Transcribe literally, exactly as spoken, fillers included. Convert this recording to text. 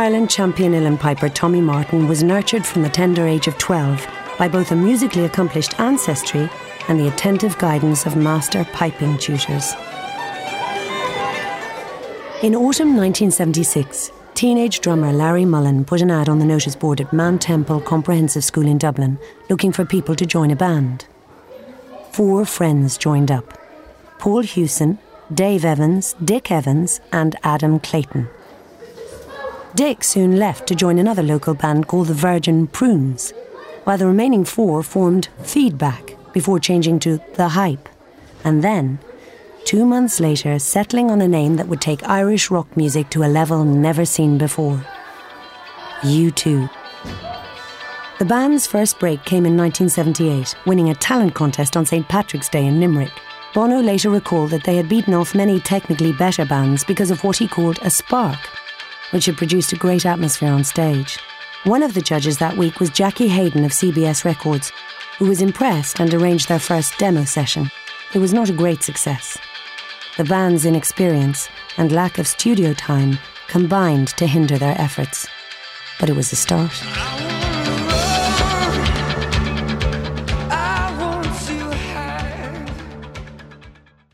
Ireland champion uilleann piper Tommy Martin was nurtured from the tender age of twelve by both a musically accomplished ancestry and the attentive guidance of master piping tutors. In autumn nineteen seventy-six, teenage drummer Larry Mullen put an ad on the notice board at Man Temple Comprehensive School in Dublin, looking for people to join a band. Four friends joined up: Paul Hewson, Dave Evans, Dick Evans and Adam Clayton. Dick soon left to join another local band called the Virgin Prunes, while the remaining four formed Feedback before changing to The Hype, and then, two months later, settling on a name that would take Irish rock music to a level never seen before: U two. The band's first break came in nineteen seventy-eight, winning a talent contest on Saint Patrick's Day in Limerick. Bono later recalled that they had beaten off many technically better bands because of what he called a spark, which had produced a great atmosphere on stage. One of the judges that week was Jackie Hayden of C B S Records, who was impressed and arranged their first demo session. It was not a great success. The band's inexperience and lack of studio time combined to hinder their efforts. But it was a start.